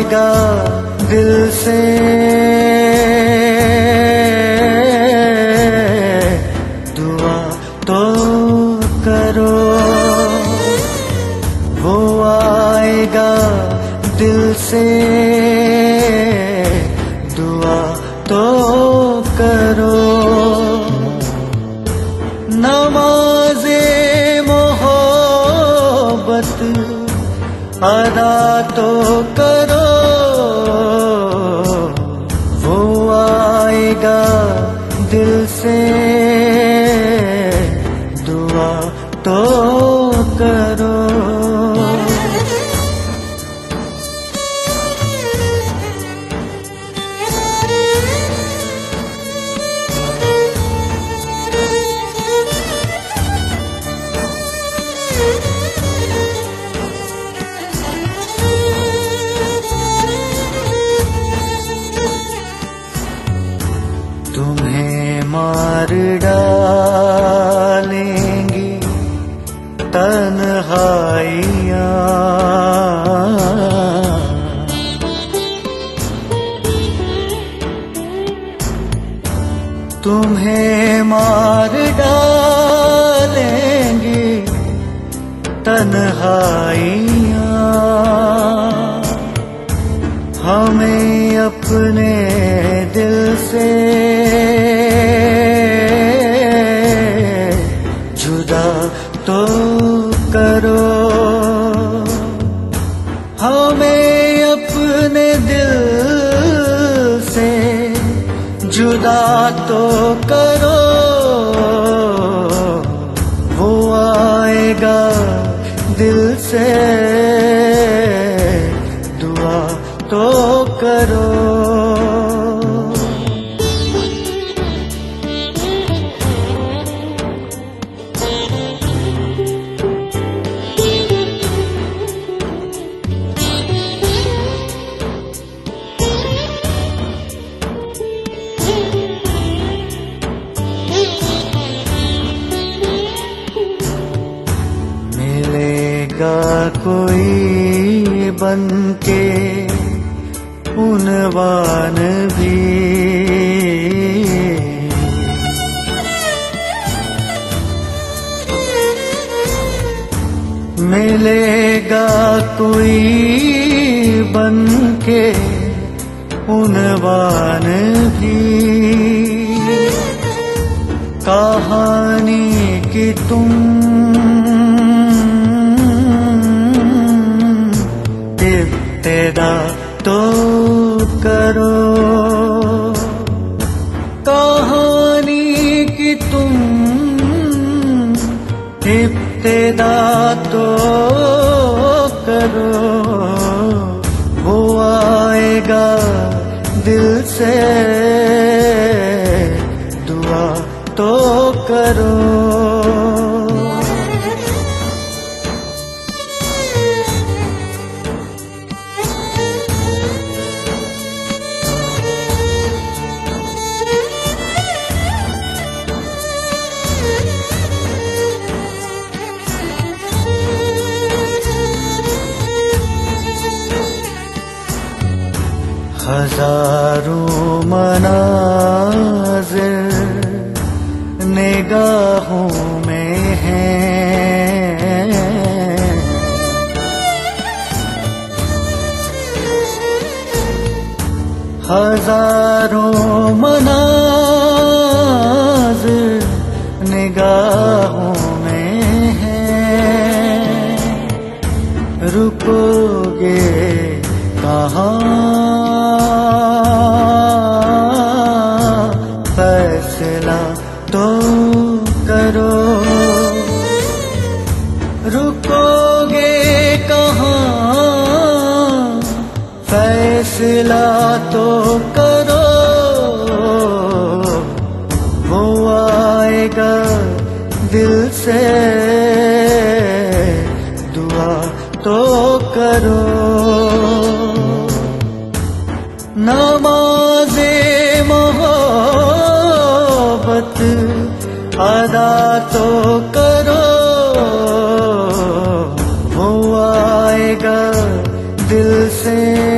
आएगा दिल से दुआ तो करो, वो आएगा दिल से दुआ तो करो। नमाज़े मोहब्बत अदा तो करो, वो आएगा दिल से दुआ तो करो। तुम्हें मार डालेंगी तन्हाइयाँ, तुम्हें मार डालेंगी तन्हाइयाँ। हमें अपने दिल से जुदा तो करो, हमें अपने दिल से जुदा तो करो, वो आएगा दिल से दुआ तो करो। मिलेगा कोई बनके उनवान भी, मिलेगा कोई बनके उनवान भी। कहानी की तुम इब्तिदा तो करो, कहानी की तुम इब्तिदा तो करो, वो आएगा दिल से दुआ तो करो। हजारों मनाज़िर निगाहों में हैं, हजारों मनाज़िर निगाहों में हैं। रुकोगे कहाँ, फैसला तो करो, रुकोगे कहाँ, फैसला तो करो, वो आएगा दिल से दुआ तो करो। नमाज़े मोहब्बत अदा तो करो, वो आएगा दिल से